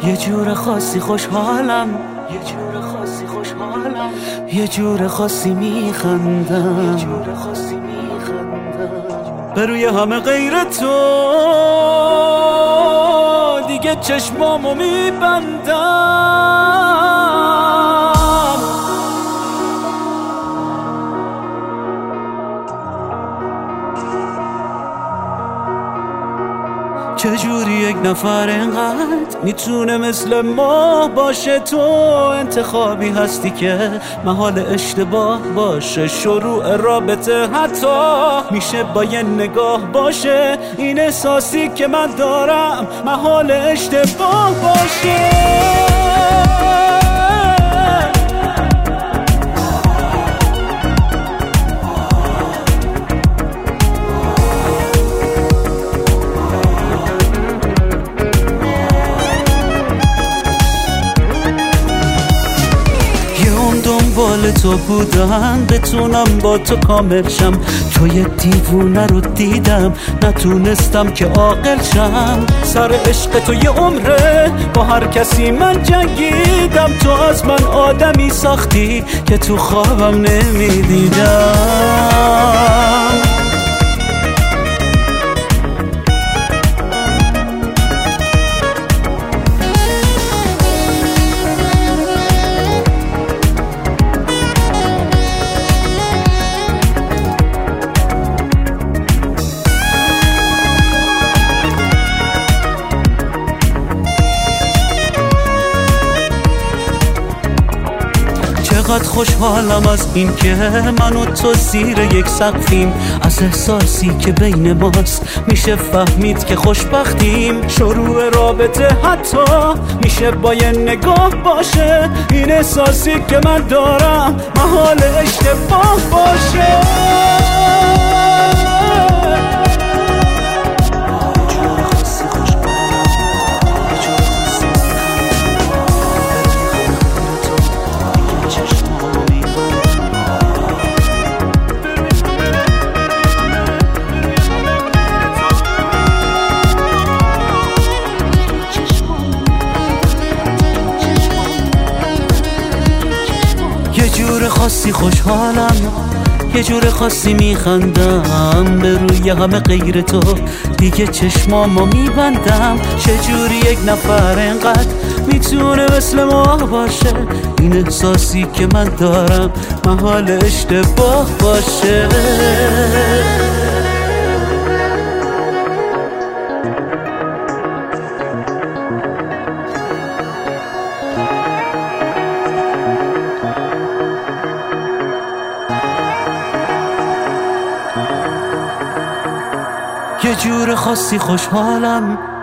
یه جور خاصی خوشحالم، یه جور خاصی خوشحالم، یه جور خاصی میخندم، یه جور خاصی میخندم به روی همه غیر تو دیگه چشمامو میبندم. چجوری یک نفر اینقدر میتونه مثل ما باشه؟ تو انتخابی هستی که محال اشتباه باشه. شروع رابطه حتی میشه با یه نگاه باشه. این احساسی که من دارم محال اشتباه باشه. دنبال تو بودم بتونم با تو کامل شم. تو یه دیوونه رو دیدم نتونستم که عاقل شم. سر عشق تو یه عمره با هر کسی من جنگیدم. تو از من آدمی ساختی که تو خوابم نمیدیدم. چقدر خوشحالم از این که من و تو زیر یک سقفیم. از احساسی که بین ماست میشه فهمید که خوشبختیم. شروع رابطه حتی میشه با یه نگاه باشه. این احساسی که من دارم محال اشتباه باشه. یه جور خاصی خوشحالم، یه جور خاصی میخندم به روی همه غیر تو دیگه چشمامو میبندم. چجوری یک نفر اینقدر میتونه مثل ما باشه؟ این احساسی که من دارم محال اشتباه باشه. یه جور خاصی خوشحالم،